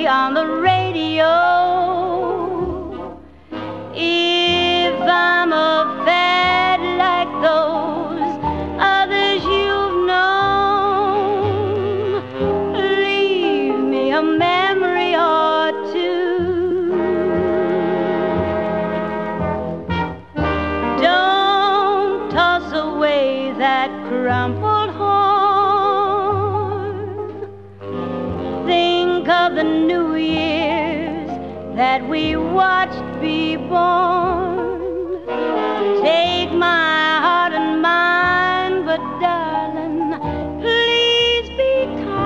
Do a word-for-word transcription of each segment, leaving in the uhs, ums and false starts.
on the radio. If I'm a fad like those others you've known, leave me a memory or two. Don't toss away that crumpled horn. Think of the New Year's that we watched be born. Take my heart and mind, but darling, please be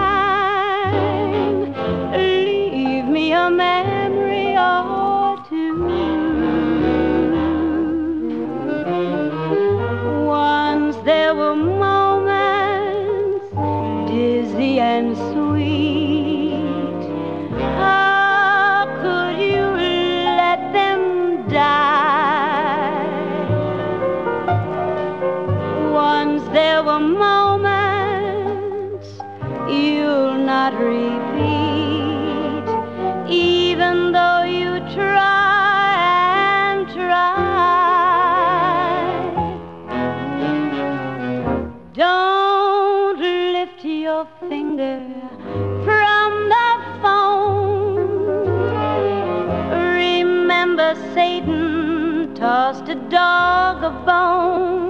kind. Leave me a memory or two. Once there were moments dizzy and sweet. How could you let them die? Once there were moments you'll not repeat, even though you try and try. Don't lift your finger from the phone. Remember Satan tossed a dog a bone.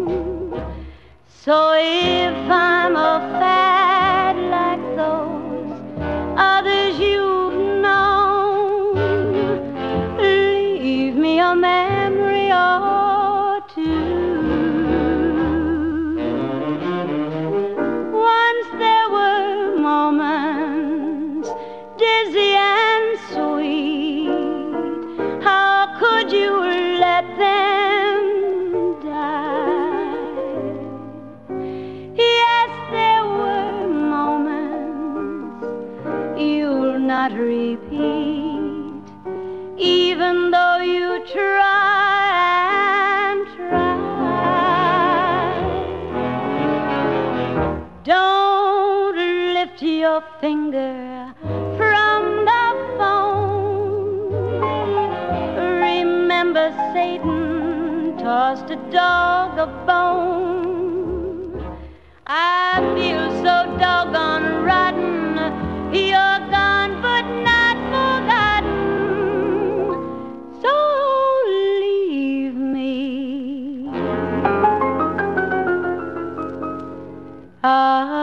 So if I'm a fad like those others you've known, leave me a memory or two. Once there were moments dizzy and sweet. How could you let them die? Yes, there were moments you'll not repeat, even though you try and try. Don't lift your finger from the phone. Remember Satan tossed a dog a bone. I feel so doggone rotten. You're gone but not forgotten. So leave me. Ah.